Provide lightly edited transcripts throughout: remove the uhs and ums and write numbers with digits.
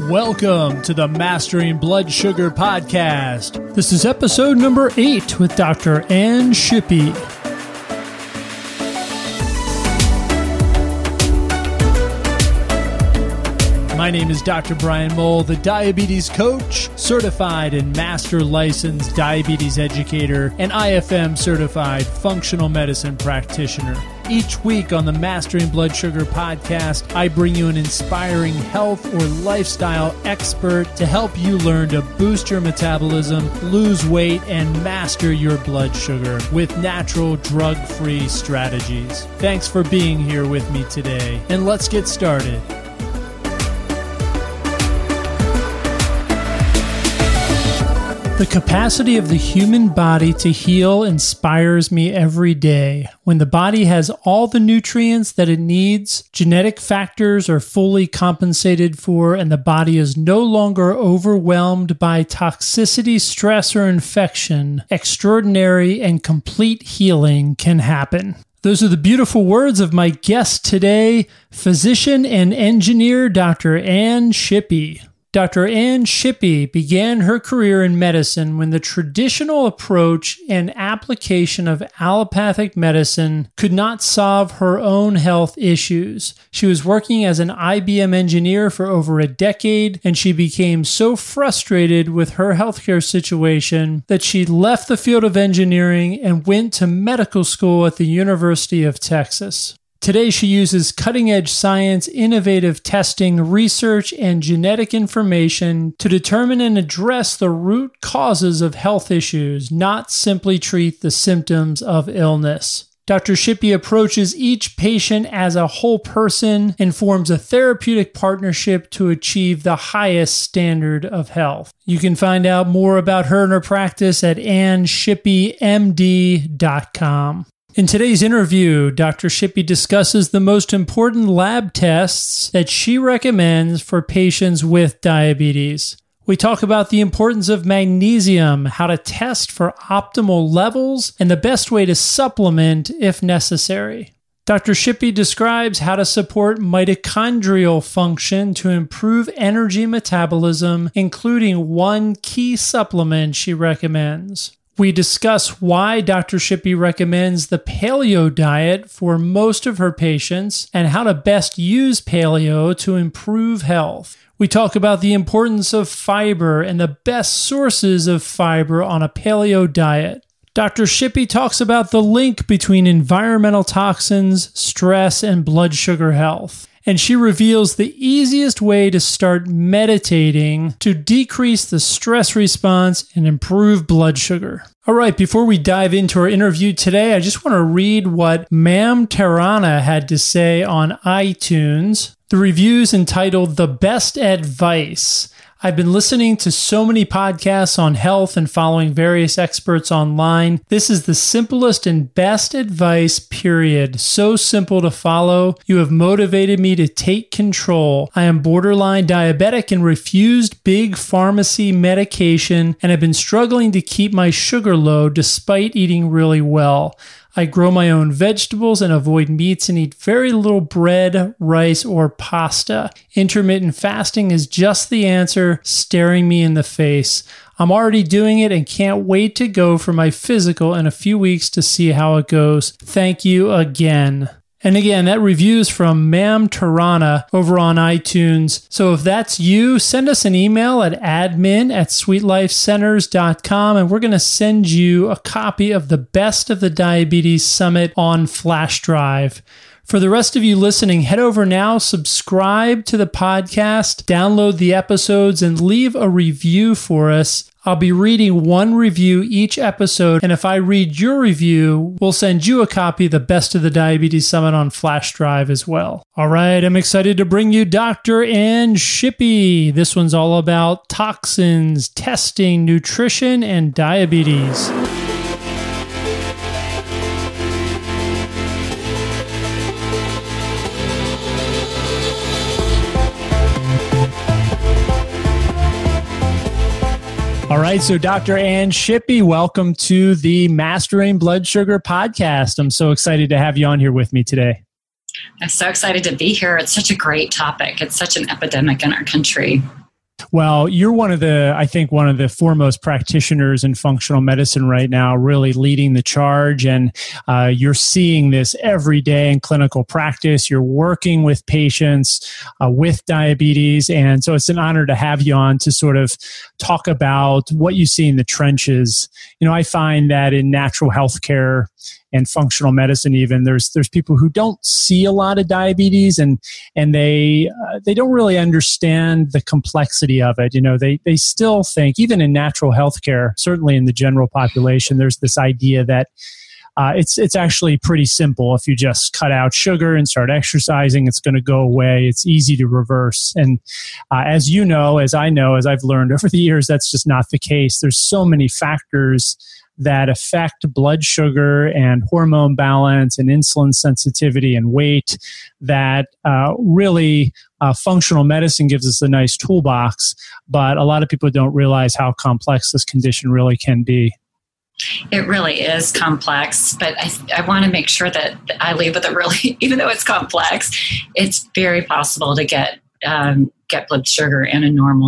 Welcome to the Mastering Blood Sugar Podcast. This is episode number 8 with Dr. Ann Shippey. My name is Dr. Brian Mole, the diabetes coach, certified and master licensed diabetes educator, and IFM certified functional medicine practitioner. Each week on the Mastering Blood Sugar podcast, I bring you an inspiring health or lifestyle expert to help you learn to boost your metabolism, lose weight, and master your blood sugar with natural, drug-free strategies. Thanks for being here with me today, and let's get started. The capacity of the human body to heal inspires me every day. When the body has all the nutrients that it needs, genetic factors are fully compensated for, and the body is no longer overwhelmed by toxicity, stress, or infection, extraordinary and complete healing can happen. Those are the beautiful words of my guest today, physician and engineer Dr. Ann Shippey. Dr. Ann Shippey began her career in medicine when the traditional approach and application of allopathic medicine could not solve her own health issues. She was working as an IBM engineer for over a decade, and she became so frustrated with her healthcare situation that she left the field of engineering and went to medical school at the University of Texas. Today, she uses cutting-edge science, innovative testing, research, and genetic information to determine and address the root causes of health issues, not simply treat the symptoms of illness. Dr. Shippey approaches each patient as a whole person and forms a therapeutic partnership to achieve the highest standard of health. You can find out more about her and her practice at AnnShippeyMD.com. In today's interview, Dr. Shippey discusses the most important lab tests that she recommends for patients with diabetes. We talk about the importance of magnesium, how to test for optimal levels, and the best way to supplement if necessary. Dr. Shippey describes how to support mitochondrial function to improve energy metabolism, including one key supplement she recommends. We discuss why Dr. Shippey recommends the paleo diet for most of her patients and how to best use paleo to improve health. We talk about the importance of fiber and the best sources of fiber on a paleo diet. Dr. Shippey talks about the link between environmental toxins, stress, and blood sugar health. And she reveals the easiest way to start meditating to decrease the stress response and improve blood sugar. All right, before we dive into our interview today, I just want to read what Ma'am Tarana had to say on iTunes. The review is entitled The Best Advice. I've been listening to so many podcasts on health and following various experts online. This is the simplest and best advice, period. So simple to follow. You have motivated me to take control. I am borderline diabetic and refused big pharmacy medication and have been struggling to keep my sugar low despite eating really well. I grow my own vegetables and avoid meats and eat very little bread, rice, or pasta. Intermittent fasting is just the answer, staring me in the face. I'm already doing it and can't wait to go for my physical in a few weeks to see how it goes. Thank you again. And again, that review is from Ma'am Tarana over on iTunes. So if that's you, send us an email at admin@sweetlifecenters.com and we're going to send you a copy of the Best of the Diabetes Summit on flash drive. For the rest of you listening, head over now, subscribe to the podcast, download the episodes, and leave a review for us. I'll be reading one review each episode, and if I read your review, we'll send you a copy of the Best of the Diabetes Summit on flash drive as well. All right, I'm excited to bring you Dr. Ann Shippey. This one's all about toxins, testing, nutrition, and diabetes. All right, so Dr. Ann Shippey, welcome to the Mastering Blood Sugar podcast. I'm so excited to have you on here with me today. I'm so excited to be here. It's such a great topic. It's such an epidemic in our country. Well, you're I think one of the foremost practitioners in functional medicine right now, really leading the charge. And you're seeing this every day in clinical practice. You're working with patients with diabetes. And so it's an honor to have you on to sort of talk about what you see in the trenches. I find that in natural healthcare and functional medicine, even there's people who don't see a lot of diabetes, and they don't really understand the complexity of it. They still think, even in natural healthcare, certainly in the general population, there's this idea that it's actually pretty simple. If you just cut out sugar and start exercising, it's going to go away. It's easy to reverse. And as you know, as I know, as I've learned over the years, that's just not the case. There's so many factors that affect blood sugar and hormone balance and insulin sensitivity and weight that really functional medicine gives us a nice toolbox, but a lot of people don't realize how complex this condition really can be. It really is complex, but I want to make sure that I leave with it really, even though it's complex, it's very possible to get blood sugar into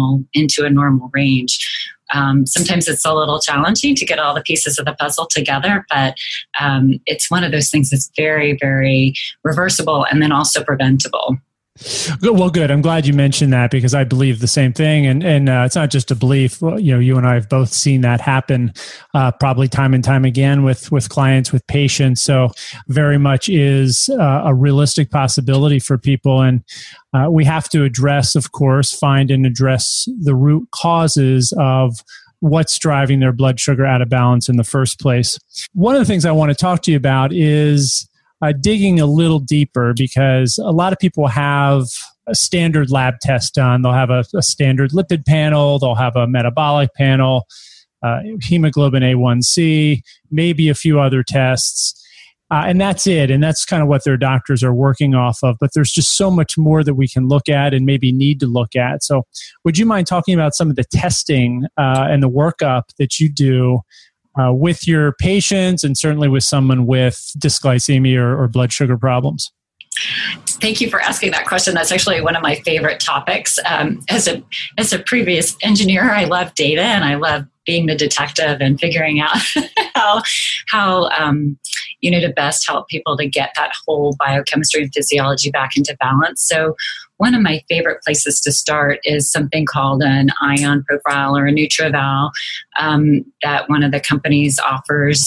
a normal range. Sometimes it's a little challenging to get all the pieces of the puzzle together, but it's one of those things that's very, very reversible and then also preventable. Well, good. I'm glad you mentioned that, because I believe the same thing. And it's not just a belief. You and I have both seen that happen probably time and time again with clients, with patients. So very much is a realistic possibility for people. And we have to address, of course, find and address the root causes of what's driving their blood sugar out of balance in the first place. One of the things I want to talk to you about is digging a little deeper, because a lot of people have a standard lab test done. They'll have a standard lipid panel. They'll have a metabolic panel, hemoglobin A1C, maybe a few other tests. And that's it. And that's kind of what their doctors are working off of. But there's just so much more that we can look at and maybe need to look at. So would you mind talking about some of the testing and the workup that you do with your patients, and certainly with someone with dysglycemia or blood sugar problems? Thank you for asking that question. That's actually one of my favorite topics. As a previous engineer, I love data, and I love being the detective and figuring out how to best help people to get that whole biochemistry and physiology back into balance. So one of my favorite places to start is something called an ion profile or a NutrEval that one of the companies offers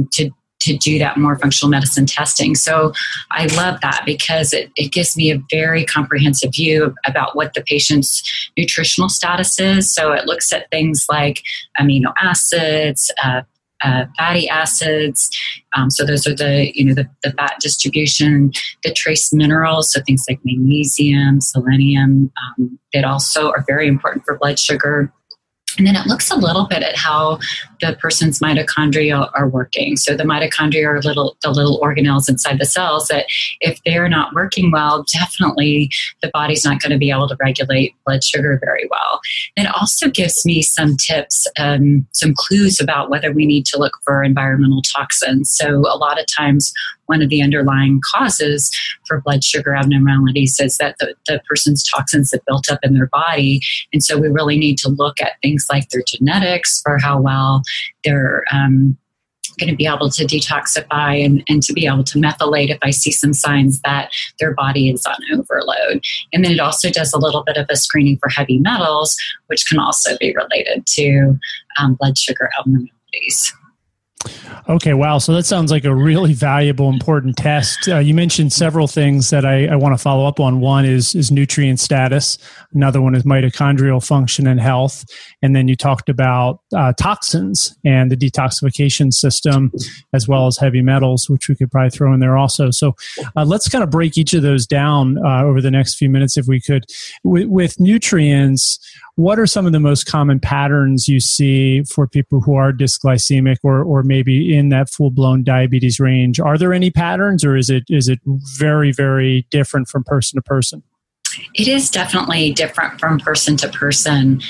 to do that more functional medicine testing. So I love that, because it gives me a very comprehensive view about what the patient's nutritional status is. So it looks at things like amino acids, fatty acids. So those are the fat distribution, the trace minerals. So things like magnesium, selenium, that also are very important for blood sugar. And then it looks a little bit at how the person's mitochondria are working. So the mitochondria are the little organelles inside the cells that, if they're not working well, definitely the body's not going to be able to regulate blood sugar very well. It also gives me some tips, some clues about whether we need to look for environmental toxins. So a lot of times, one of the underlying causes for blood sugar abnormalities is that the person's toxins have built up in their body. And so we really need to look at things like their genetics for how well they're going to be able to detoxify and to be able to methylate if I see some signs that their body is on overload. And then it also does a little bit of a screening for heavy metals, which can also be related to blood sugar abnormalities. Okay, wow. So that sounds like a really valuable, important test. You mentioned several things that I want to follow up on. One is nutrient status. Another one is mitochondrial function and health. And then you talked about toxins and the detoxification system, as well as heavy metals, which we could probably throw in there also. So let's kind of break each of those down over the next few minutes, if we could. With nutrients, what are some of the most common patterns you see for people who are dysglycemic or maybe in that full-blown diabetes range? Are there any patterns, or is it very, very different from person to person? It is definitely different from person to person,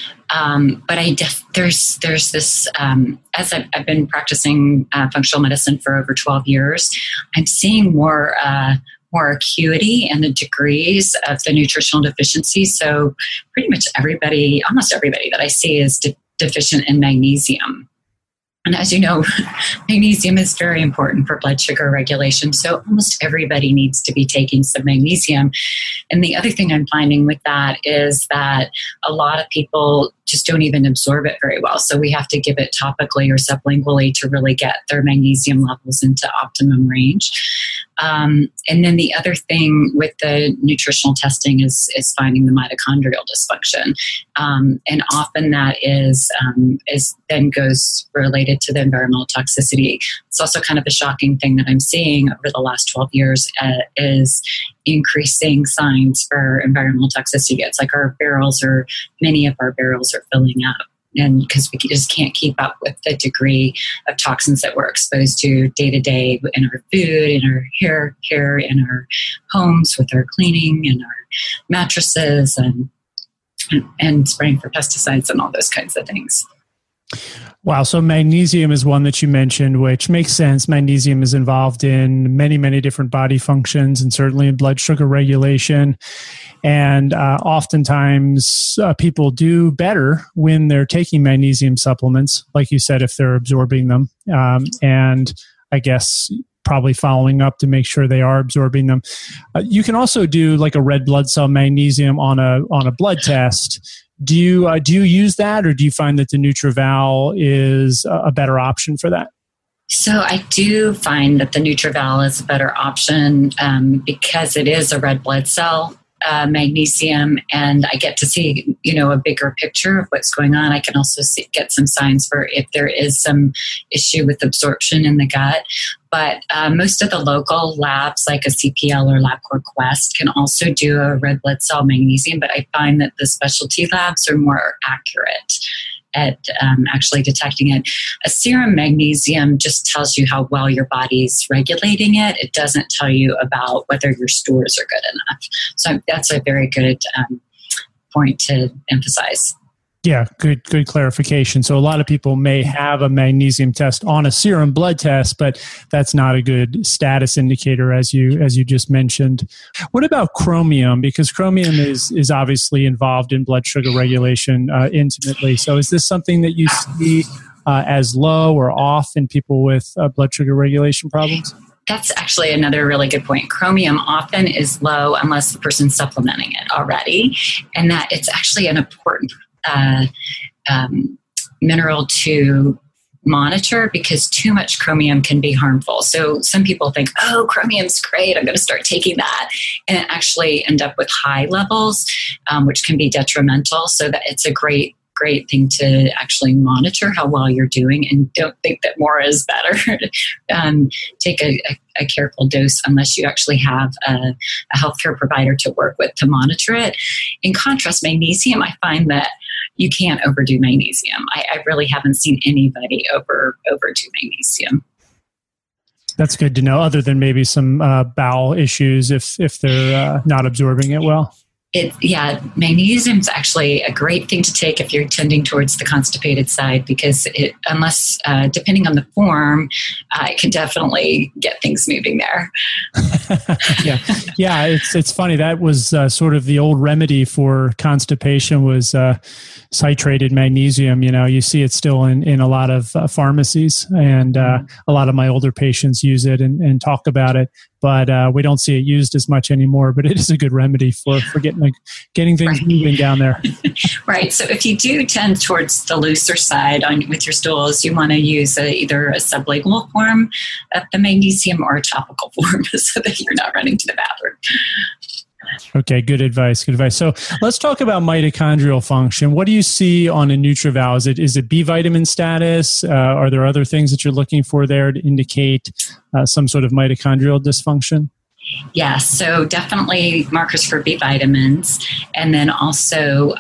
but there's this. As I've been practicing functional medicine for over 12 years, I'm seeing more more acuity and the degrees of the nutritional deficiency. So pretty much everybody, almost everybody that I see is deficient in magnesium. And as you know, magnesium is very important for blood sugar regulation. So almost everybody needs to be taking some magnesium. And the other thing I'm finding with that is that a lot of people just don't even absorb it very well. So we have to give it topically or sublingually to really get their magnesium levels into optimum range. And then the other thing with the nutritional testing is finding the mitochondrial dysfunction. And often that is then goes related to the environmental toxicity. It's also kind of a shocking thing that I'm seeing over the last 12 years is increasing signs for environmental toxicity. It's like many of our barrels are filling up. And because we just can't keep up with the degree of toxins that we're exposed to day to day in our food, in our hair care, in our homes with our cleaning and our mattresses and spraying for pesticides and all those kinds of things. Wow. So magnesium is one that you mentioned, which makes sense. Magnesium is involved in many, many different body functions and certainly in blood sugar regulation. And oftentimes people do better when they're taking magnesium supplements, like you said, if they're absorbing them. And I guess probably following up to make sure they are absorbing them. You can also do like a red blood cell magnesium on a blood test. Do you use that, or do you find that the NutrEval is a better option for that? So I do find that the NutrEval is a better option because it is a red blood cell magnesium, and I get to see, a bigger picture of what's going on. I can also get some signs for if there is some issue with absorption in the gut. But most of the local labs, like a CPL or LabCorp Quest, can also do a red blood cell magnesium. But I find that the specialty labs are more accurate at actually detecting it. A serum magnesium just tells you how well your body's regulating it. It doesn't tell you about whether your stores are good enough. So that's a very good point to emphasize. Yeah, good clarification. So a lot of people may have a magnesium test on a serum blood test, but that's not a good status indicator, as you just mentioned. What about chromium? Because chromium is obviously involved in blood sugar regulation intimately. So is this something that you see as low or off in people with blood sugar regulation problems? That's actually another really good point. Chromium often is low unless the person's supplementing it already, and that it's actually an important mineral to monitor because too much chromium can be harmful. So some people think, oh, chromium's great, I'm going to start taking that, and actually end up with high levels, which can be detrimental. So that it's a great thing to actually monitor how well you're doing, and don't think that more is better. Take a careful dose unless you actually have a healthcare provider to work with to monitor it. In contrast, magnesium, I find that you can't overdo magnesium. I really haven't seen anybody overdo magnesium. That's good to know, other than maybe some bowel issues if they're not absorbing it well. Magnesium is actually a great thing to take if you're tending towards the constipated side, because depending on the form, it can definitely get things moving there. Yeah. It's funny. That was sort of the old remedy for constipation was citrated magnesium. You see it still in a lot of pharmacies, and a lot of my older patients use it and talk about it. But we don't see it used as much anymore. But it is a good remedy for getting things moving down there. Right. So if you do tend towards the looser side with your stools, you want to use either a sublingual form of the magnesium or a topical form so that you're not running to the bathroom. Okay, good advice. So let's talk about mitochondrial function. What do you see on a NutrEval? Is it B vitamin status? Are there other things that you're looking for there to indicate some sort of mitochondrial dysfunction? Yes, so definitely markers for B vitamins. And then also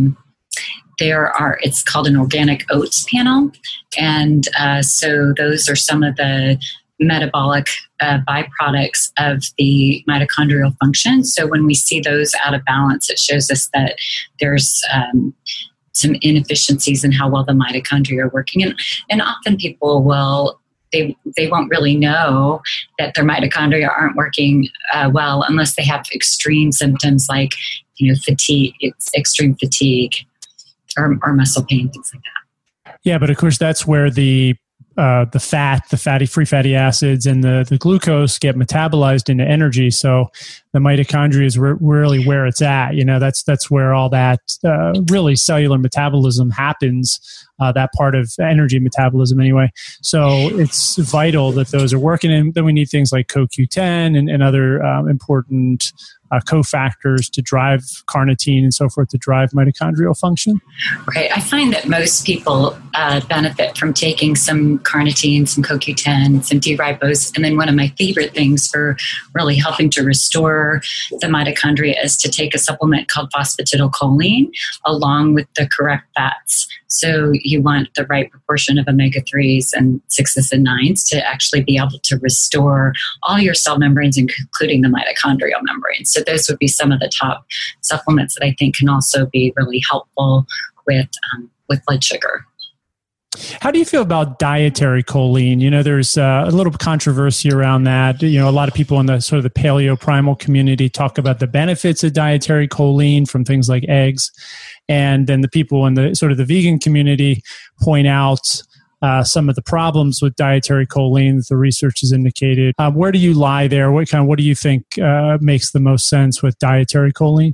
it's called an organic oats panel. And so those are some of the metabolic byproducts of the mitochondrial function. So when we see those out of balance, it shows us that there's some inefficiencies in how well the mitochondria are working. And often people will they won't really know that their mitochondria aren't working well unless they have extreme symptoms like fatigue, extreme fatigue, or muscle pain, things like that. Yeah, but of course that's where the free fatty acids and the glucose get metabolized into energy. So the mitochondria is really where it's at. That's where all that really cellular metabolism happens. That part of energy metabolism anyway. So it's vital that those are working. And then we need things like CoQ10 and other important cofactors to drive carnitine and so forth to drive mitochondrial function. Right. I find that most people benefit from taking some carnitine, some CoQ10, some D-ribose. And then one of my favorite things for really helping to restore the mitochondria is to take a supplement called phosphatidylcholine along with the correct fats. So you want the right proportion of omega-3s and 6s and 9s to actually be able to restore all your cell membranes, including the mitochondrial membranes. So those would be some of the top supplements that I think can also be really helpful with blood sugar. How do you feel about dietary choline? There's a little controversy around that. A lot of people in the sort of the paleo-primal community talk about the benefits of dietary choline from things like eggs. And then the people in the sort of the vegan community point out some of the problems with dietary choline that the research has indicated. Where do you lie there? What do you think makes the most sense with dietary choline?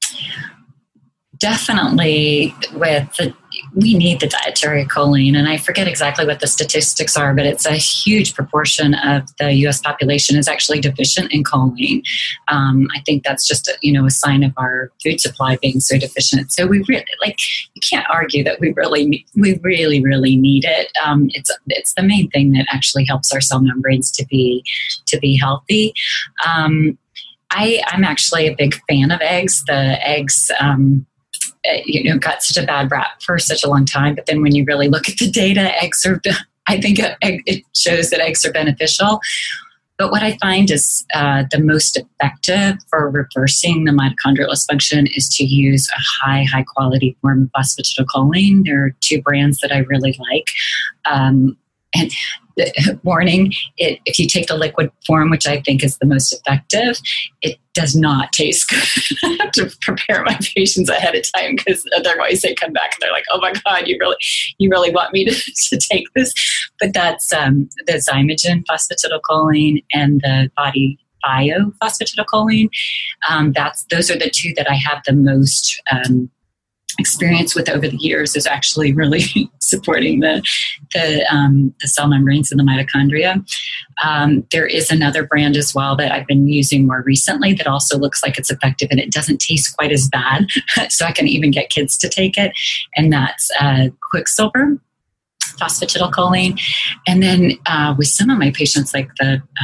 Definitely we need the dietary choline, and I forget exactly what the statistics are, but it's a huge proportion of the U.S. population is actually deficient in choline. I think that's just a sign of our food supply being so deficient. So we really you can't argue that we really need it. It's the main thing that actually helps our cell membranes to be healthy. I'm actually a big fan of eggs. The eggs. Got such a bad rap for such a long time. But then when you really look at the data, I think it shows that eggs are beneficial. But what I find is the most effective for reversing the mitochondrial dysfunction is to use a high quality form of phosphatidylcholine. There are two brands that I really like. And warning, if you take the liquid form, which I think is the most effective, it does not taste good. I have to prepare my patients ahead of time because otherwise they come back and they're like, "Oh my God, you really want me to take this?" But that's the Zymogen phosphatidylcholine and the Body Bio phosphatidylcholine. Those are the two that I have the most experience with over the years, is actually really supporting the cell membranes and the mitochondria. There is another brand as well that I've been using more recently that also looks like it's effective, and it doesn't taste quite as bad. So I can even get kids to take it, and that's Quicksilver phosphatidylcholine. And then with some of my patients, like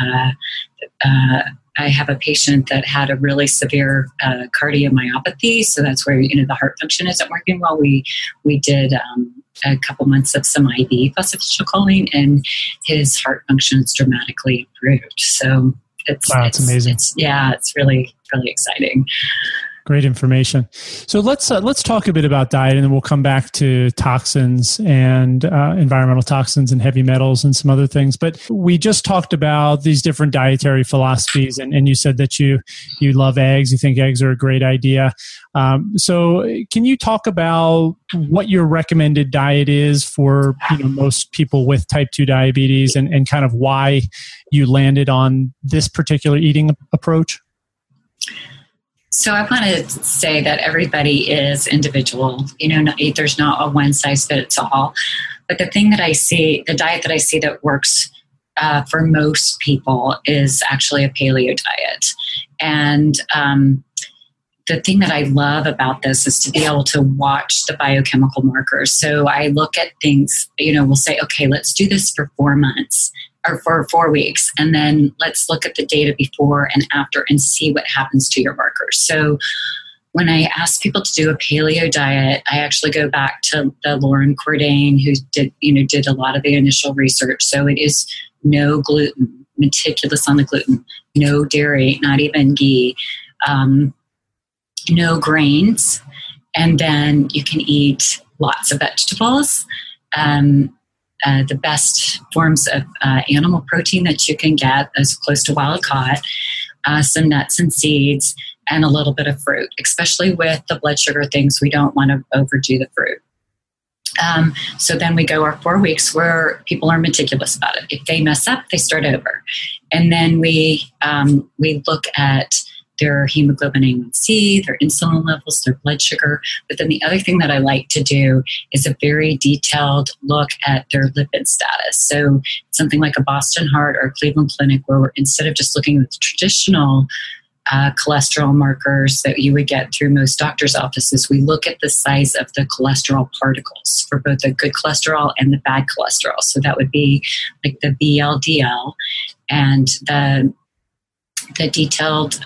I have a patient that had a really severe cardiomyopathy, so that's where the heart function isn't working well. We did a couple months of some IV phosphatidylcholine, and his heart function's dramatically improved. So it's amazing. It's really exciting. Great information. So let's talk a bit about diet, and then we'll come back to toxins and environmental toxins and heavy metals and some other things. But we just talked about these different dietary philosophies, and you said that you love eggs. You think eggs are a great idea. So can you talk about what your recommended diet is for most people with type 2 diabetes, and kind of why you landed on this particular eating approach? So I want to say that everybody is individual. There's not a one size fits all. But the thing that I see, the diet that I see that works for most people is actually a paleo diet. And the thing that I love about this is to be able to watch the biochemical markers. So I look at things, we'll say, okay, let's do this for 4 months. Or for 4 weeks, and then let's look at the data before and after and see what happens to your markers. So when I ask people to do a paleo diet, I actually go back to the Lauren Cordain, who did a lot of the initial research. So it is no gluten, meticulous on the gluten, no dairy, not even ghee, no grains, and then you can eat lots of vegetables. the best forms of animal protein that you can get, as close to wild caught, some nuts and seeds, and a little bit of fruit. Especially with the blood sugar things, we don't want to overdo the fruit. So then we go our 4 weeks where people are meticulous about it. If they mess up, they start over. And then we look at their hemoglobin A1C, their insulin levels, their blood sugar. But then the other thing that I like to do is a very detailed look at their lipid status. So something like a Boston Heart or Cleveland Clinic, where we're, instead of just looking at the traditional cholesterol markers that you would get through most doctors' offices, we look at the size of the cholesterol particles for both the good cholesterol and the bad cholesterol. So that would be like the VLDL and the detailed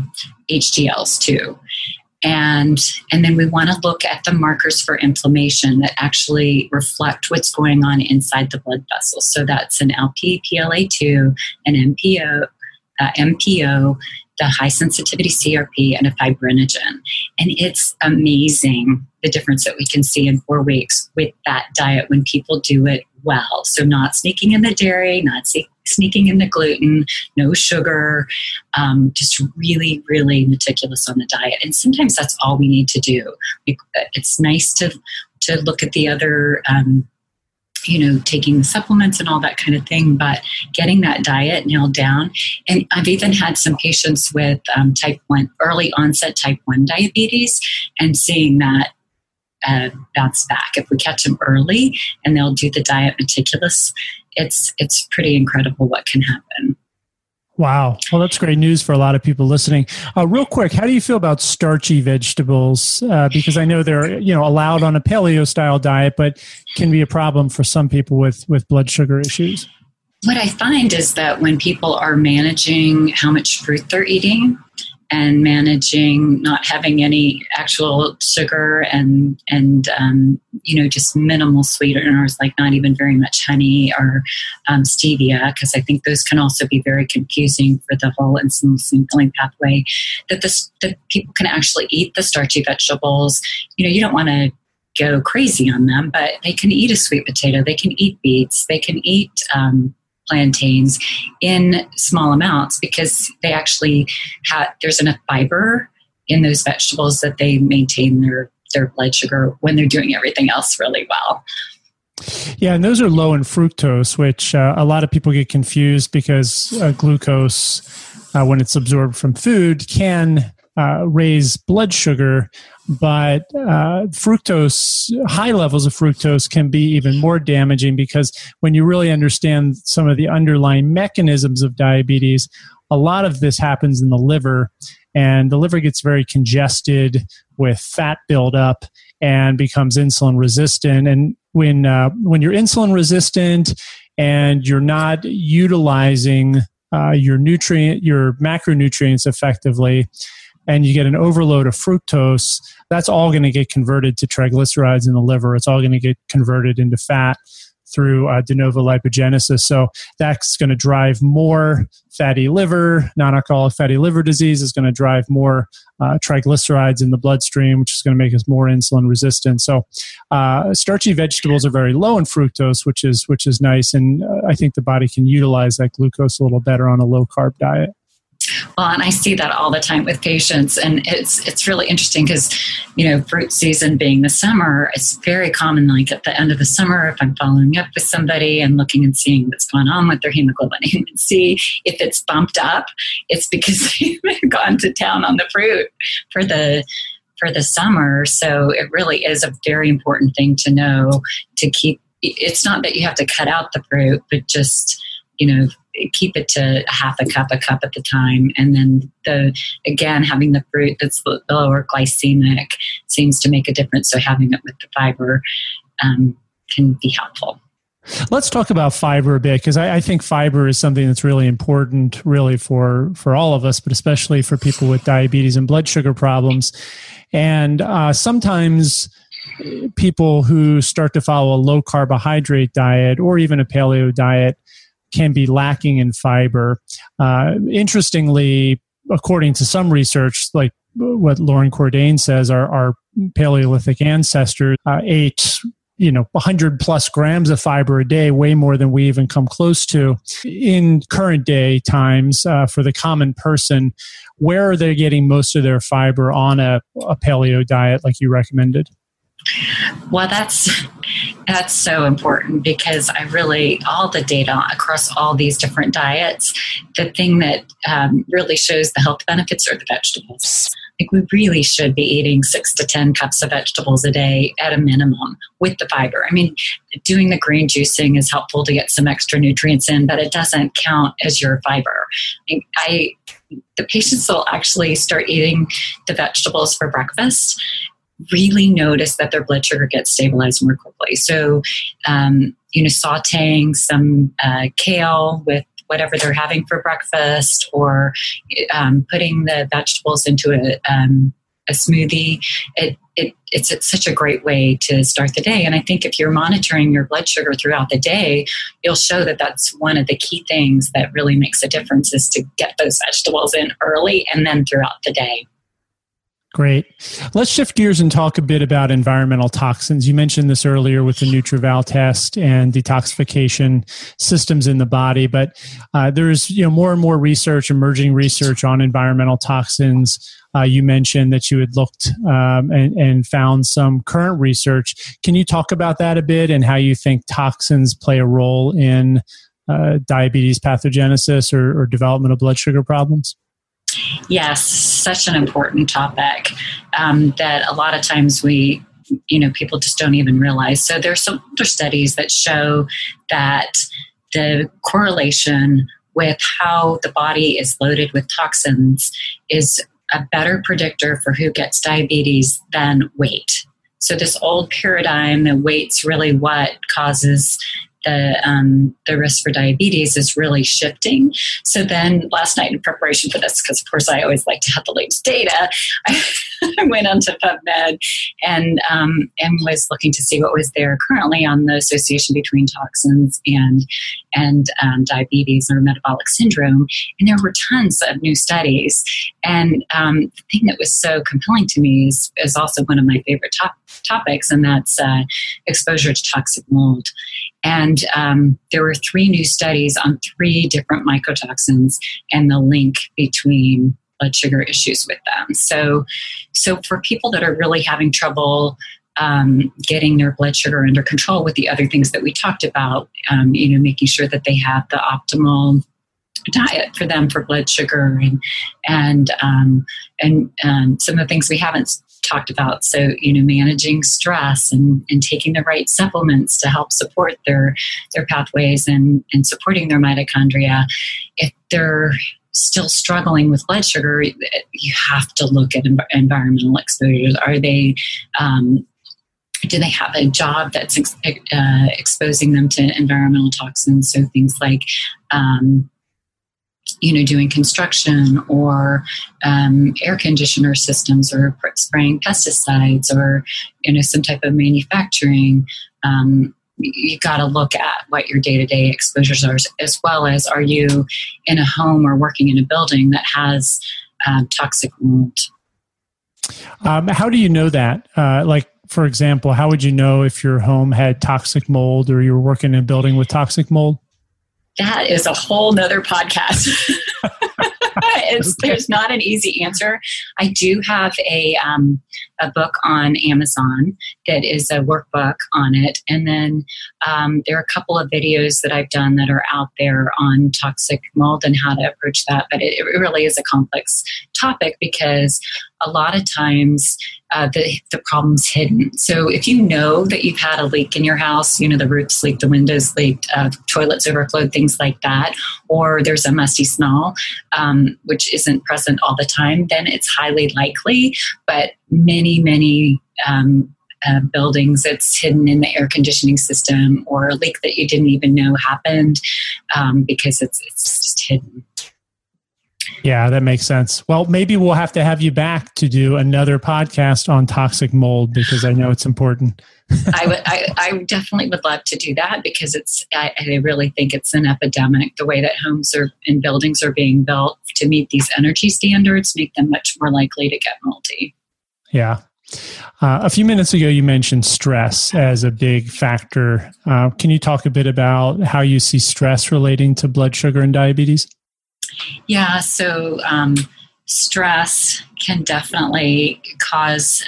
HDLs too. And then we want to look at the markers for inflammation that actually reflect what's going on inside the blood vessels. So that's an LP-PLA2, an MPO, the high sensitivity CRP, and a fibrinogen. And it's amazing the difference that we can see in 4 weeks with that diet when people do it well. So not sneaking in the dairy, not sneaking in the gluten, no sugar, just really, really meticulous on the diet. And sometimes that's all we need to do. It's nice to look at the other taking the supplements and all that kind of thing, but getting that diet nailed down. And I've even had some patients with early onset type 1 diabetes, and seeing that bounce back. If we catch them early and they'll do the diet meticulous, it's pretty incredible what can happen. Wow. Well, that's great news for a lot of people listening. Real quick, how do you feel about starchy vegetables? Because I know they're allowed on a paleo style diet, but can be a problem for some people with blood sugar issues. What I find is that when people are managing how much fruit they're eating and managing not having any actual sugar and just minimal sweeteners, like not even very much honey or stevia, because I think those can also be very confusing for the whole insulin signaling pathway, that people can actually eat the starchy vegetables. You don't want to go crazy on them, but they can eat a sweet potato, they can eat beets, they can eat plantains in small amounts, because they actually there's enough fiber in those vegetables that they maintain their blood sugar when they're doing everything else really well. Yeah, and those are low in fructose, which a lot of people get confused because glucose, when it's absorbed from food, can raise blood sugar, but fructose, high levels of fructose can be even more damaging, because when you really understand some of the underlying mechanisms of diabetes, a lot of this happens in the liver, and the liver gets very congested with fat buildup and becomes insulin resistant. And when you're insulin resistant and you're not utilizing your macronutrients effectively, and you get an overload of fructose, that's all going to get converted to triglycerides in the liver. It's all going to get converted into fat through de novo lipogenesis. So that's going to drive more fatty liver. Non-alcoholic fatty liver disease is going to drive more triglycerides in the bloodstream, which is going to make us more insulin resistant. So starchy vegetables are very low in fructose, which is nice. And I think the body can utilize that glucose a little better on a low-carb diet. Well, and I see that all the time with patients, and it's really interesting because, fruit season being the summer, it's very common, like at the end of the summer, if I'm following up with somebody and looking and seeing what's going on with their hemoglobin A1C, if it's bumped up, it's because they've gone to town on the fruit for the summer. So it really is a very important thing to know, to keep. It's not that you have to cut out the fruit, but just, keep it to half a cup at the time. And then having the fruit that's lower glycemic seems to make a difference. So having it with the fiber can be helpful. Let's talk about fiber a bit, because I think fiber is something that's really important, really for all of us, but especially for people with diabetes and blood sugar problems. And sometimes people who start to follow a low carbohydrate diet or even a paleo diet can be lacking in fiber. Interestingly, according to some research, like what Lauren Cordain says, our Paleolithic ancestors ate 100 plus grams of fiber a day, way more than we even come close to in current day times for the common person. Where are they getting most of their fiber on a paleo diet like you recommended? Well, that's so important because all the data across all these different diets, the thing that really shows the health benefits are the vegetables. Like we really should be eating 6 to 10 cups of vegetables a day at a minimum with the fiber. I mean, doing the green juicing is helpful to get some extra nutrients in, but it doesn't count as your fiber. The patients will actually start eating the vegetables for breakfast, really notice that their blood sugar gets stabilized more quickly. So, sauteing some kale with whatever they're having for breakfast, or putting the vegetables into a smoothie. It's such a great way to start the day. And I think if you're monitoring your blood sugar throughout the day, you'll show that that's one of the key things that really makes a difference, is to get those vegetables in early and then throughout the day. Great. Let's shift gears and talk a bit about environmental toxins. You mentioned this earlier with the NutrEval test and detoxification systems in the body, but there's more and more research, emerging research on environmental toxins. You mentioned that you had looked and found some current research. Can you talk about that a bit and how you think toxins play a role in diabetes pathogenesis or development of blood sugar problems? Yes, such an important topic that a lot of times people just don't even realize. So there's some other studies that show that the correlation with how the body is loaded with toxins is a better predictor for who gets diabetes than weight. So this old paradigm that weight's really what causes the risk for diabetes is really shifting. So then last night, in preparation for this, because of course I always like to have the latest data, I went onto PubMed and was looking to see what was there currently on the association between toxins and diabetes or metabolic syndrome. And there were tons of new studies. And the thing that was so compelling to me is also one of my favorite topics, and that's exposure to toxic mold. And there were 3 new studies on 3 different mycotoxins and the link between blood sugar issues with them. So for people that are really having trouble getting their blood sugar under control with the other things that we talked about, making sure that they have the optimal diet for them for blood sugar and some of the things we haven't talked about. So, managing stress and taking the right supplements to help support their pathways and supporting their mitochondria. If they're still struggling with blood sugar, you have to look at environmental exposures. Are they, do they have a job that's exposing them to environmental toxins? So things like, doing construction or air conditioner systems or spraying pesticides or, some type of manufacturing. You got to look at what your day-to-day exposures are, as well as, are you in a home or working in a building that has toxic mold? How do you know that? For example, how would you know if your home had toxic mold or you were working in a building with toxic mold? That is a whole nother podcast. There's not an easy answer. I do have a book on Amazon that is a workbook on it. And then there are a couple of videos that I've done that are out there on toxic mold and how to approach that. But it really is a complex topic because a lot of times the problem's hidden. So if you know that you've had a leak in your house, the roof's leaked, the windows leaked, toilets overflowed, things like that, or there's a musty smell, which isn't present all the time, then it's highly likely. But many buildings, it's hidden in the air conditioning system, or a leak that you didn't even know happened because it's just hidden. Yeah, that makes sense. Well, maybe we'll have to have you back to do another podcast on toxic mold because I know it's important. I definitely would love to do that because I really think it's an epidemic. The way that homes and buildings are being built to meet these energy standards make them much more likely to get moldy. Yeah. A few minutes ago, you mentioned stress as a big factor. Can you talk a bit about how you see stress relating to blood sugar and diabetes? Yeah, so stress can definitely cause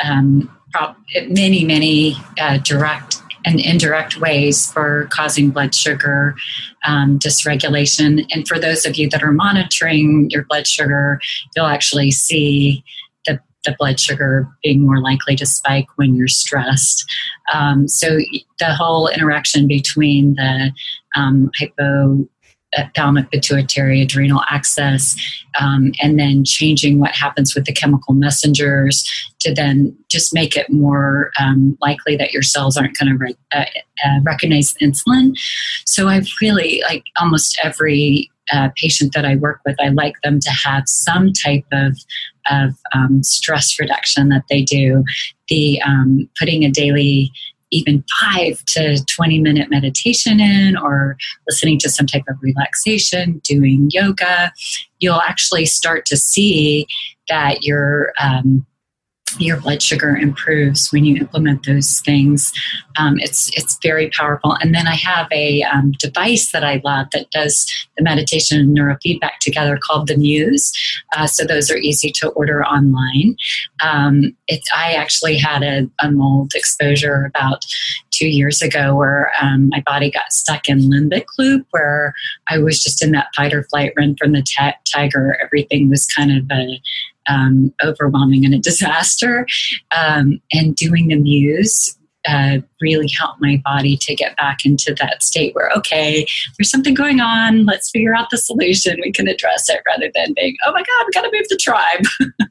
many direct and indirect ways for causing blood sugar dysregulation. And for those of you that are monitoring your blood sugar, you'll actually see the blood sugar being more likely to spike when you're stressed. So the whole interaction between the hypothalamic pituitary adrenal axis and then changing what happens with the chemical messengers to then just make it more likely that your cells aren't going to recognize insulin. So I've really, like almost every patient that I work with, I like them to have some type of stress reduction that they do. The putting a daily, even 5 to 20-minute meditation in, or listening to some type of relaxation, doing yoga, you'll actually start to see that your blood sugar improves when you implement those things. It's very powerful. And then I have a device that I love that does the meditation and neurofeedback together called the Muse. So those are easy to order online. I actually had a mold exposure about 2 years ago where my body got stuck in limbic loop, where I was just in that fight or flight, run from the tiger. Everything was kind of overwhelming and a disaster. And doing the Muse really helped my body to get back into that state where, okay, there's something going on. Let's figure out the solution. We can address it rather than being, oh my God, we got to move the tribe.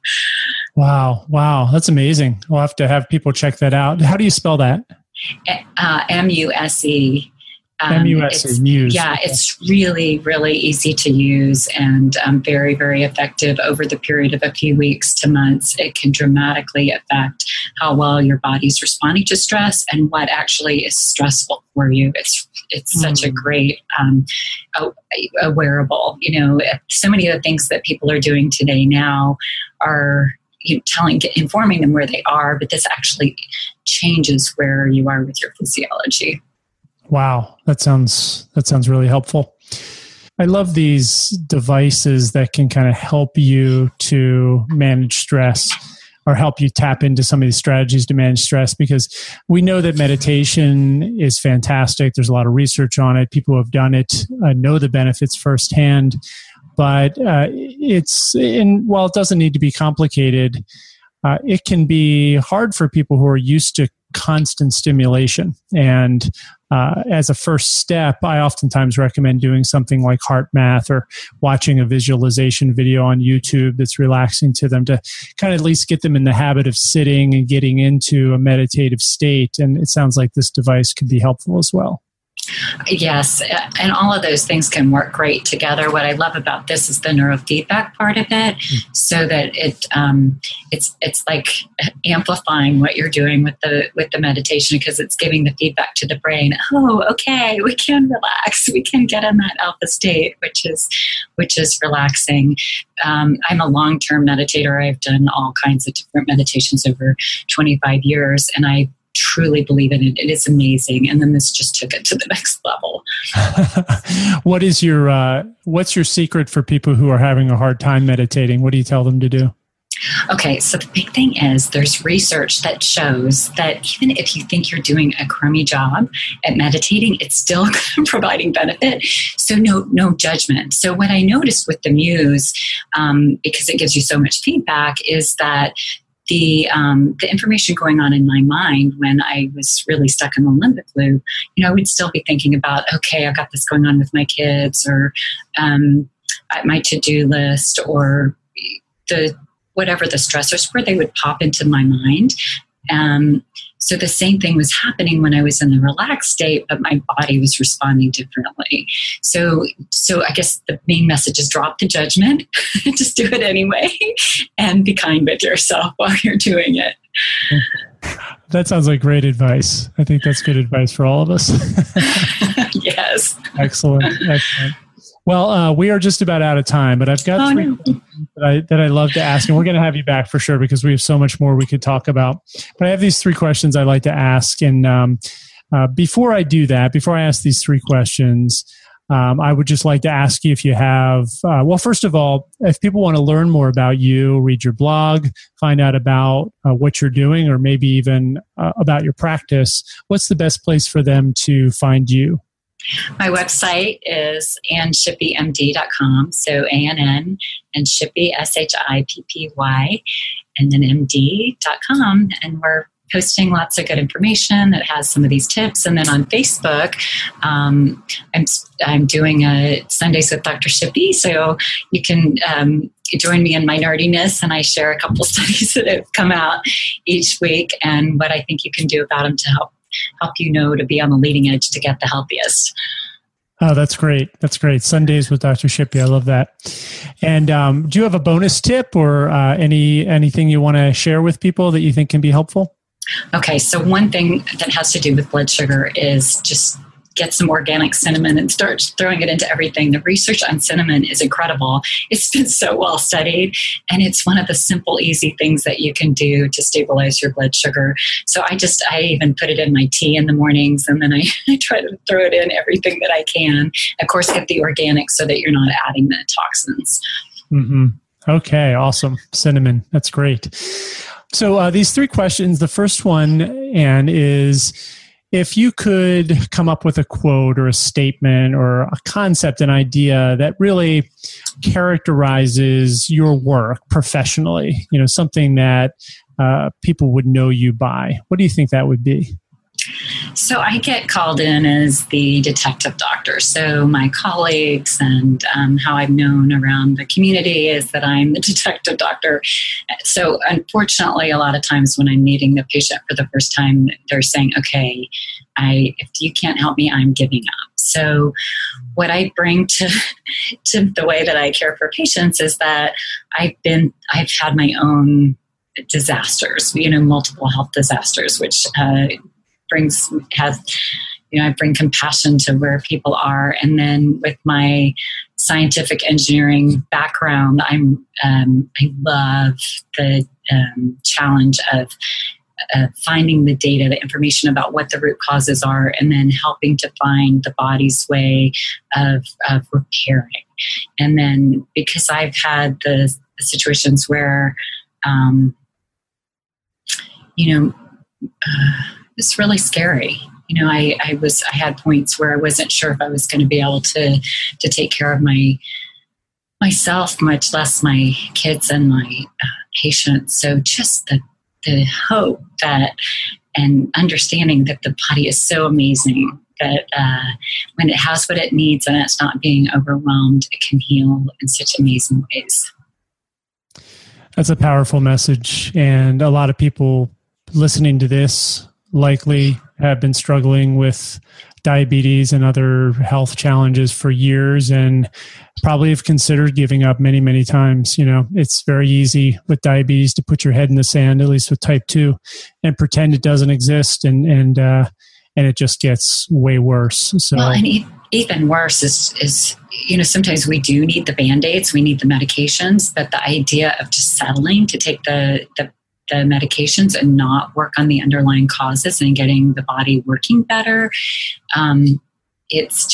Wow. That's amazing. We'll have to have people check that out. How do you spell that? MUSE. MUSE, Muse. Yeah, it's really, really easy to use and very, very effective over the period of a few weeks to months. It can dramatically affect how well your body's responding to stress and what actually is stressful for you. It's such a great a wearable. You know, so many of the things that people are doing today now are informing them where they are, but this actually changes where you are with your physiology. Wow, that sounds really helpful. I love these devices that can kind of help you to manage stress or help you tap into some of these strategies to manage stress, because we know that meditation is fantastic. There's a lot of research on it. People who have done it know the benefits firsthand. But while it doesn't need to be complicated, it can be hard for people who are used to constant stimulation. And as a first step, I oftentimes recommend doing something like HeartMath or watching a visualization video on YouTube that's relaxing to them to kind of at least get them in the habit of sitting and getting into a meditative state. And it sounds like this device could be helpful as well. Yes, and all of those things can work great together. What I love about this is the neurofeedback part of it, so that it's like amplifying what you're doing with the meditation, because it's giving the feedback to the brain. Oh, okay, we can relax. We can get in that alpha state, which is relaxing. I'm a long-term meditator. I've done all kinds of different meditations over 25 years, and I truly believe in it. It is amazing. And then this just took it to the next level. What's your secret for people who are having a hard time meditating? What do you tell them to do? Okay, so the big thing is there's research that shows that even if you think you're doing a crummy job at meditating, it's still providing benefit. So no judgment. So what I noticed with the Muse, because it gives you so much feedback, is that the information going on in my mind when I was really stuck in the limbic loop, I would still be thinking about, okay, I've got this going on with my kids, or my to-do list, or whatever the stressors were, they would pop into my mind. So the same thing was happening when I was in the relaxed state, but my body was responding differently. So I guess the main message is drop the judgment, just do it anyway, and be kind with yourself while you're doing it. That sounds like great advice. I think that's good advice for all of us. Yes. Excellent. Well, we are just about out of time, but I've got three questions that I love to ask, and we're going to have you back for sure because we have so much more we could talk about. But I have these three questions I'd like to ask, and before I do that, before I ask these three questions, I would just like to ask you if you have, well, first of all, if people want to learn more about you, read your blog, find out about what you're doing, or maybe even about your practice, what's the best place for them to find you? My website is AnnShippyMD.com. So ANN and Shippy, SHIPPY, and then MD.com. And we're posting lots of good information that has some of these tips. And then on Facebook, I'm doing a Sundays with Dr. Shippy. So you can join me in my nerdiness, and I share a couple studies that have come out each week and what I think you can do about them to help you know to be on the leading edge to get the healthiest. Oh, that's great. That's great. Sundays with Dr. Shippy. I love that. And do you have a bonus tip or anything you want to share with people that you think can be helpful? Okay, so one thing that has to do with blood sugar is just get some organic cinnamon and start throwing it into everything. The research on cinnamon is incredible. It's been so well studied, and it's one of the simple, easy things that you can do to stabilize your blood sugar. So I even put it in my tea in the mornings, and then I try to throw it in everything that I can. Of course, get the organic so that you're not adding the toxins. Mm-hmm. Okay, awesome. Cinnamon. That's great. So these three questions, the first one, Ann, is if you could come up with a quote or a statement or a concept, an idea that really characterizes your work professionally, something that people would know you by, what do you think that would be? So I get called in as the detective doctor. So my colleagues and how I'm known around the community is that I'm the detective doctor. So unfortunately, a lot of times when I'm meeting the patient for the first time, they're saying, okay, if you can't help me, I'm giving up. So what I bring to the way that I care for patients is that I've had my own disasters, multiple health disasters, which I bring compassion to where people are. And then with my scientific engineering background, I love the challenge of finding the data, the information about what the root causes are, and then helping to find the body's way of repairing. And then because I've had the situations where, it's really scary. I had points where I wasn't sure if I was going to be able to take care of myself, much less my kids and my patients. So just the hope that and understanding that the body is so amazing that when it has what it needs and it's not being overwhelmed, it can heal in such amazing ways. That's a powerful message. And a lot of people listening to this likely have been struggling with diabetes and other health challenges for years and probably have considered giving up many, many times. It's very easy with diabetes to put your head in the sand, at least with type 2, and pretend it doesn't exist. And it just gets way worse. So, well, and even worse is sometimes we do need the Band-Aids, we need the medications, but the idea of just settling to take the medications and not work on the underlying causes and getting the body working better. It's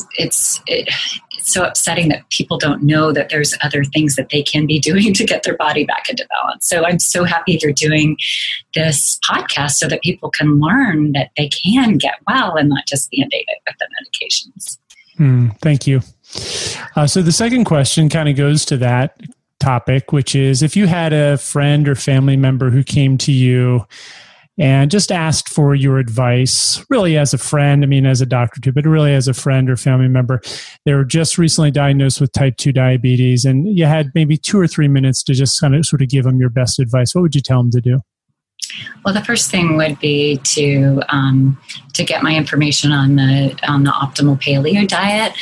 so upsetting that people don't know that there's other things that they can be doing to get their body back into balance. So I'm so happy you're doing this podcast so that people can learn that they can get well and not just Band-Aid it with the medications. Thank you. So the second question kind of goes to that topic, which is if you had a friend or family member who came to you and just asked for your advice, really as a friend, as a doctor too, but really as a friend or family member, they were just recently diagnosed with type 2 diabetes, and you had maybe 2 or 3 minutes to just kind of sort of give them your best advice, what would you tell them to do? Well, the first thing would be to get my information on the optimal paleo diet.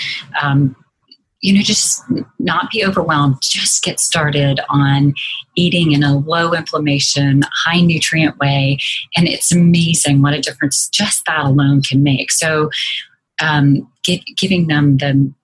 Just not be overwhelmed. Just get started on eating in a low inflammation, high nutrient way. And it's amazing what a difference just that alone can make. So giving them the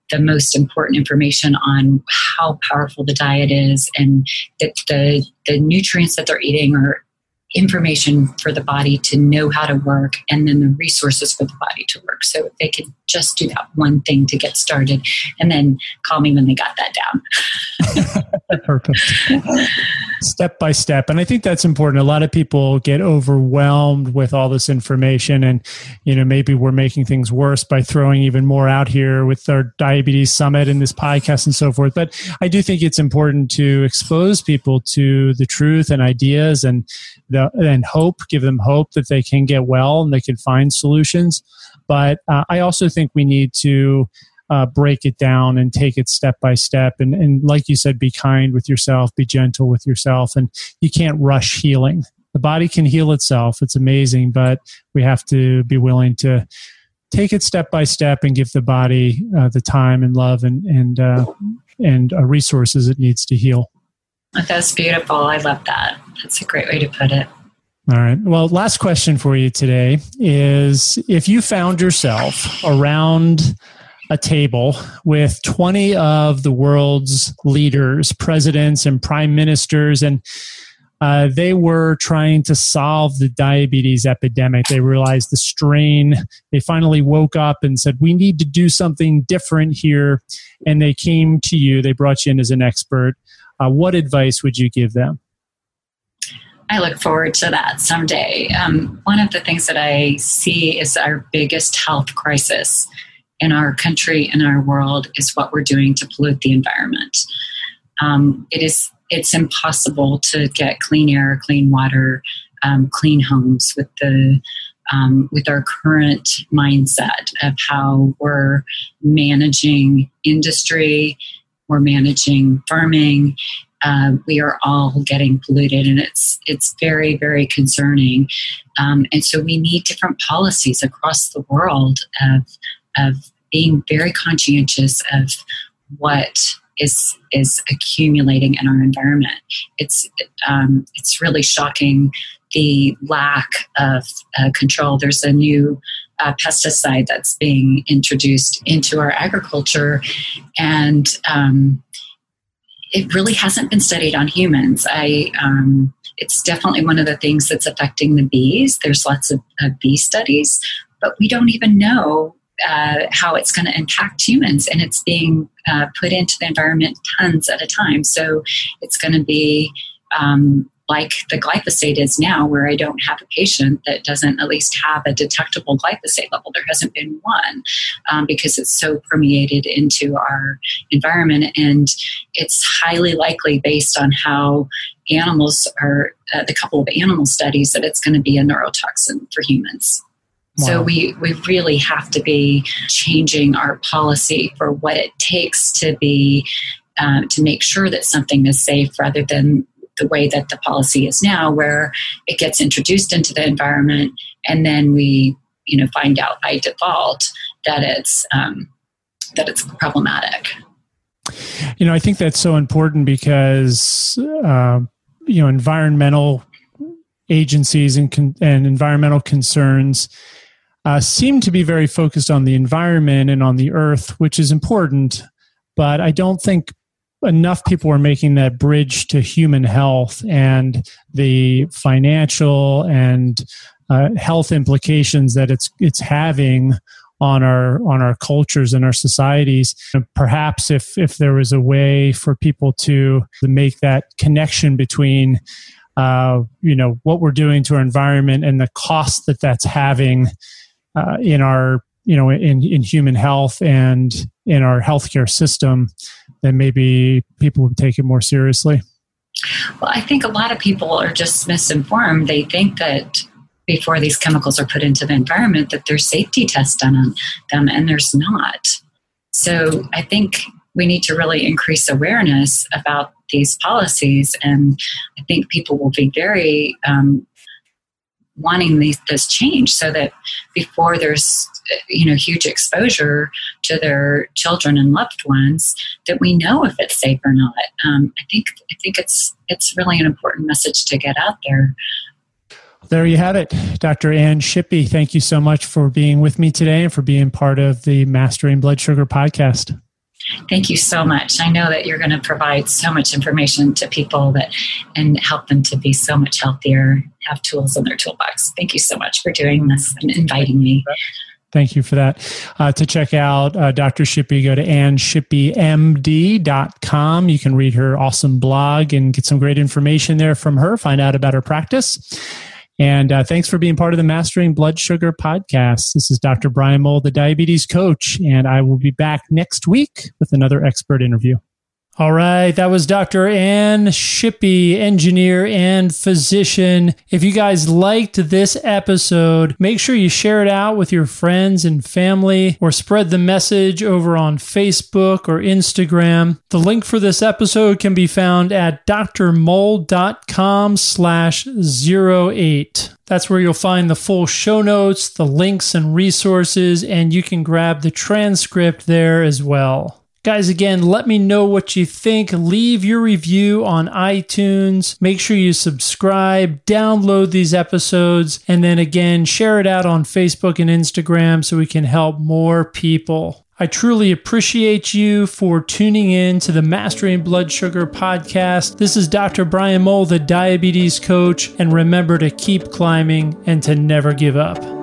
the most important information on how powerful the diet is, and that the nutrients that they're eating are information for the body to know how to work, and then the resources for the body to work. So if they could just do that one thing to get started, and then call me when they got that down. Perfect. Step by step. And I think that's important. A lot of people get overwhelmed with all this information, and, maybe we're making things worse by throwing even more out here with our Diabetes Summit and this podcast and so forth. But I do think it's important to expose people to the truth and ideas and hope, give them hope that they can get well and they can find solutions. But I also think we need to break it down and take it step by step. And like you said, be kind with yourself, be gentle with yourself. And you can't rush healing. The body can heal itself. It's amazing, but we have to be willing to take it step by step and give the body the time and love and resources it needs to heal. That's beautiful. I love that. That's a great way to put it. All right. Well, last question for you today is, if you found yourself around a table with 20 of the world's leaders, presidents and prime ministers, and they were trying to solve the diabetes epidemic. They realized the strain. They finally woke up and said, we need to do something different here. And they came to you. They brought you in as an expert. What advice would you give them? I look forward to that someday. One of the things that I see is our biggest health crisis in our country and our world is what we're doing to pollute the environment. It's impossible to get clean air, clean water, clean homes with our current mindset of how we're managing industry, we're managing farming. We are all getting polluted, and it's very, very concerning. And so we need different policies across the world of being very conscientious of what is accumulating in our environment. It's really shocking, the lack of control. There's a new pesticide that's being introduced into our agriculture, and it really hasn't been studied on humans. It's definitely one of the things that's affecting the bees. There's lots of bee studies, but we don't even know how it's going to impact humans, and it's being put into the environment tons at a time. So it's going to be like the glyphosate is now, where I don't have a patient that doesn't at least have a detectable glyphosate level. There hasn't been one because it's so permeated into our environment, and it's highly likely, based on how animals are, the couple of animal studies, that it's going to be a neurotoxin for humans. Wow. So we really have to be changing our policy for what it takes to be to make sure that something is safe, rather than the way that the policy is now, where it gets introduced into the environment and then we, find out by default that it's problematic. I think that's so important because environmental agencies and environmental concerns seem to be very focused on the environment and on the earth, which is important, but I don't think enough people are making that bridge to human health and the financial and health implications that it's having on our cultures and our societies. And perhaps if there was a way for people to make that connection between what we're doing to our environment and the cost that that's having in our in human health and in our healthcare system, then maybe people would take it more seriously. Well, I think a lot of people are just misinformed. They think that before these chemicals are put into the environment, that there's safety tests done on them, and there's not. So I think we need to really increase awareness about these policies, and I think people will be very wanting this change, so that before there's huge exposure to their children and loved ones, that we know if it's safe or not. I think it's really an important message to get out there. There you have it. Dr. Ann Shippey, thank you so much for being with me today and for being part of the Mastering Blood Sugar podcast. Thank you so much. I know that you're going to provide so much information to people and help them to be so much healthier, have tools in their toolbox. Thank you so much for doing this and inviting me. Thank you for that. To check out Dr. Shippey, go to AnnShippeyMD.com. You can read her awesome blog and get some great information there from her, find out about her practice. And thanks for being part of the Mastering Blood Sugar podcast. This is Dr. Brian Moll, the diabetes coach, and I will be back next week with another expert interview. All right, that was Dr. Ann Shippey, engineer and physician. If you guys liked this episode, make sure you share it out with your friends and family or spread the message over on Facebook or Instagram. The link for this episode can be found at drmoll.com/08. That's where you'll find the full show notes, the links and resources, and you can grab the transcript there as well. Guys, again, let me know what you think. Leave your review on iTunes. Make sure you subscribe, download these episodes, and then again, share it out on Facebook and Instagram so we can help more people. I truly appreciate you for tuning in to the Mastering Blood Sugar podcast. This is Dr. Brian Moll, the diabetes coach, and remember to keep climbing and to never give up.